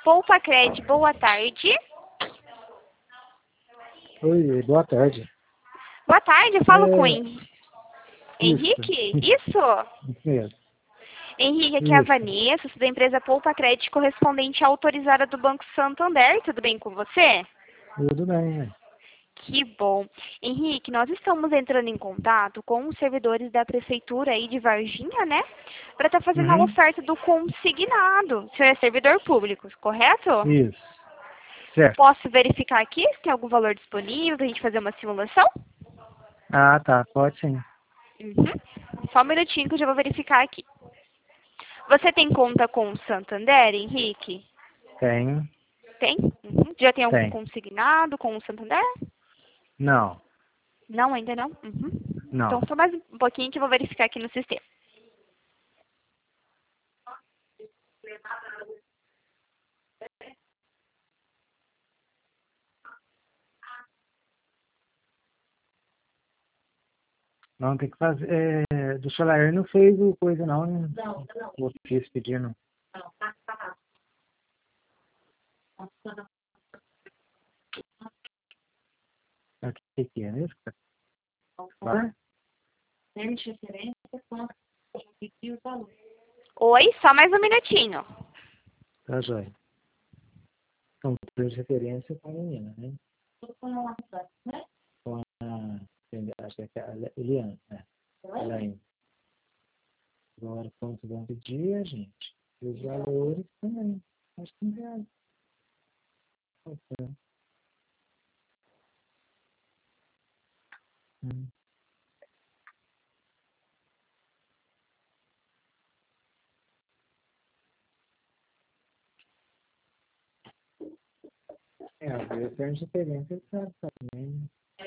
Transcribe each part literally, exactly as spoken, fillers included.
Poupa Cred, boa tarde. Oi, boa tarde. Boa tarde, eu falo É, com Hen- Henrique. Isso? Isso mesmo. Henrique, aqui é a Isso. Vanessa, sou da empresa Poupa Cred, correspondente autorizada do Banco Santander. Tudo bem com você? Tudo bem, né? Que bom. Henrique, nós estamos entrando em contato com os servidores da Prefeitura aí de Varginha, né? Para estar fazendo a Uhum. oferta do consignado. O senhor é servidor público, correto? Isso. Certo. Posso verificar aqui se tem algum valor disponível para a gente fazer uma simulação? Ah, tá. Pode sim. Uhum. Só um minutinho que eu já vou verificar aqui. Você tem conta com o Santander, Henrique? Tem. Tem? Uhum. Já tem algum Tem. consignado com o Santander? Não. Não, ainda não? Uhum. Então, Não. só mais um pouquinho que eu vou verificar aqui no sistema. Não, tem que fazer. É, do celular não fez o coisa, não, né? Não, não. O ofício pedindo. O que que é mesmo? Vai. Oi, só mais um minutinho. Tá joia. Então, de referência com a menina, né? Com a. Acho que é a Eliana, né? Elaine. Agora, quanto vão pedir, gente? E os valores também. Acho que não é. Ok. Hum. É, às vezes tem diferença, sabe, também.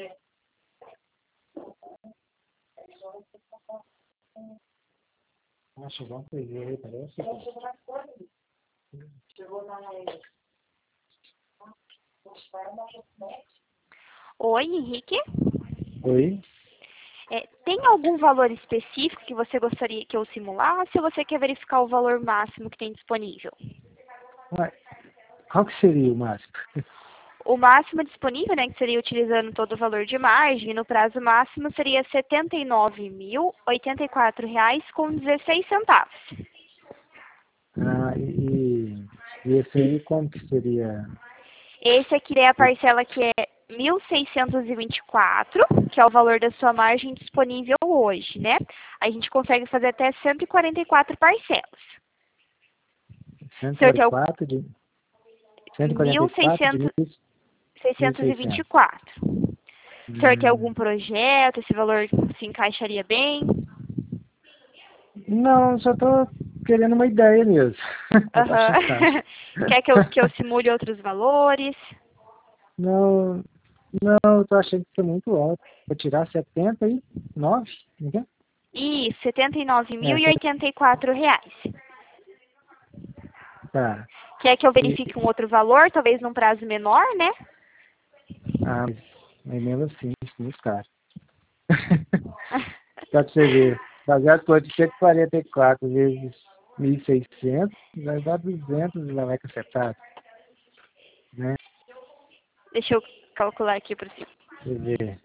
Acho que vamos fazer aí, parece. Oi, Henrique. Oi? É, tem algum valor específico que você gostaria que eu simulasse ou você quer verificar o valor máximo que tem disponível? Ué, qual que seria o máximo? O máximo disponível, né, que seria utilizando todo o valor de margem, no prazo máximo seria setenta e nove mil, oitenta e quatro reais com dezesseis centavos. Ah, e, e esse aí, como que seria? Esse aqui é a parcela que é mil seiscentos e vinte e quatro, que é o valor da sua margem disponível hoje, né? A gente consegue fazer até cento e quarenta e quatro parcelas. O senhor tem algum- cento e quarenta e quatro de, cento e quarenta e quatro de mil e seiscentos e vinte e seiscentos. quatro. O senhor quer Hum, algum projeto? Esse valor se encaixaria bem? não, só tô querendo uma ideia mesmo. Pra Aham. baixar taxa. Quer que eu, que eu simule outros valores? Não, não, eu tô achando que é muito alto. Vou tirar setenta e nove, não é? Isso, setenta e nove mil É, e set- oitenta e quatro reais. tá. Quer que eu E, verifique um outro valor, talvez num prazo menor, né? ah, mas mas mesmo assim, isso é muito caro. Pra você ver, fazer as contas de cento e quarenta e quatro vezes mil e seiscentos vai dar duzentos e lá vai cacetada, né? Deixa eu calcular aqui por cima. Você vê,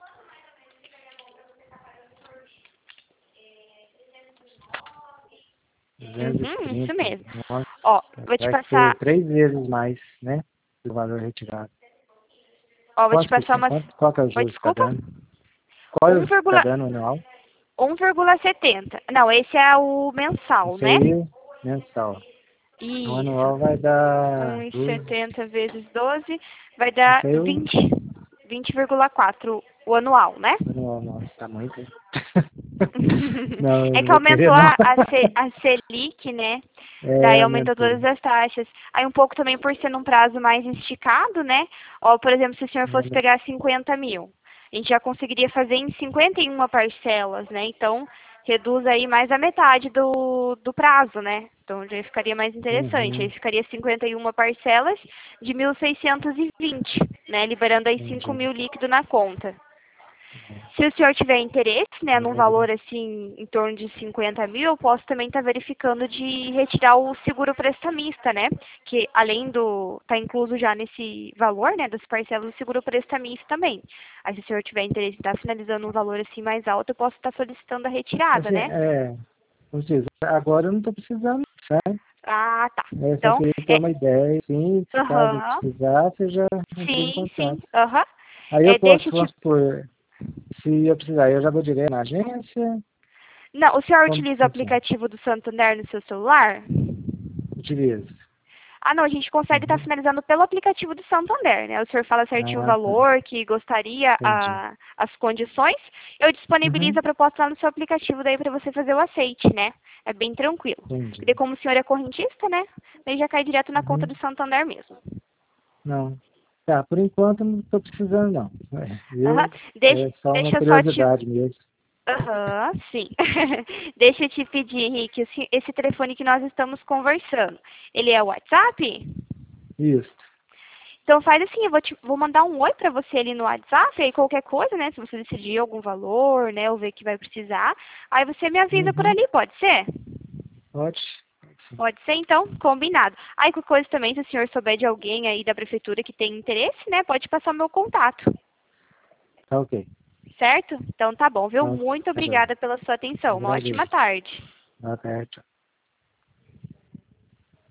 Uhum, isso duzentos e trinta, mesmo. nossa, Ó, vou te vai ser passar, três vezes mais, né? Do valor retirado. ó, vou te Quanto por passar cento? umas. Quanto, qual que é o Oi, juros que está desculpa. dando? Qual é o um juros que está vírgula dando anual? um vírgula setenta. Não, esse é o mensal, Isso né? aí, mensal. O Isso. anual vai dar um vírgula doze. setenta vezes doze vai dar Isso aí, o vinte, vinte vírgula quatro o anual, né? anual, nossa, tá muito, hein? Não, eu É não que vou querer, aumentou não. a, a, Ce- a Selic, né? É, Daí aumentou aumentou. todas as taxas. Aí um pouco também por ser num prazo mais esticado, né? Ó, por exemplo, se o senhor fosse pegar cinquenta mil, a gente já conseguiria fazer em cinquenta e uma parcelas, né? Então, reduz aí mais a metade do, do prazo, né? Então, já ficaria mais interessante. Aí Uhum, ficaria cinquenta e uma parcelas de mil seiscentos e vinte, né? Liberando aí cinco entendi. mil líquido na conta. Se o senhor tiver interesse, né, num valor assim, em torno de cinquenta mil, eu posso também estar verificando de retirar o seguro prestamista, né? Que além do, tá incluso já nesse valor, né, das parcelas do seguro prestamista também. Aí se o senhor tiver interesse em estar finalizando um valor assim mais alto, eu posso estar solicitando a retirada, Assim, né? é, como diz, agora eu não estou precisando, sabe? Ah, tá. É, só Então, queria ter é, uma ideia, sim, se caso eu aham, precisar, você já entra em sim, sim, contato. aham. Aí eu É, posso, deixa eu te... vamos supor, se eu precisar, eu já vou direto na agência, Não, o senhor como que utiliza o funciona? aplicativo do Santander no seu celular? Utilizo. Ah, não, a gente consegue estar Uhum. finalizando pelo aplicativo do Santander, né? O senhor fala certinho o Ah, tá. valor, que gostaria, Entendi. a, as condições. Eu disponibilizo Uhum. a proposta lá no seu aplicativo daí para você fazer o aceite, né? É bem tranquilo. Entendi. Porque como o senhor é correntista, né? Daí já cai direto na conta Uhum. do Santander mesmo. Não. Tá, por enquanto não estou precisando, não. É, Aham. viu? Deixa, É só uma deixa eu só te... curiosidade mesmo. Aham, sim. Deixa eu te pedir, Henrique, esse esse telefone que nós estamos conversando, ele é o WhatsApp? Isso. Então faz assim, eu vou, te, vou mandar um oi pra você ali no WhatsApp, aí qualquer coisa, né, se você decidir algum valor, né, ou ver que vai precisar, aí você me avisa por Uhum. ali, pode ser? Pode. Pode sim. Pode ser, então, combinado. Aí qualquer coisa também, se o senhor souber de alguém aí da prefeitura que tem interesse, né, pode passar o meu contato, Tá ok. certo? Então tá bom, viu? Tá, Muito tá bom. obrigada pela sua atenção. Uma ótima Agradeço. tarde. Boa tarde.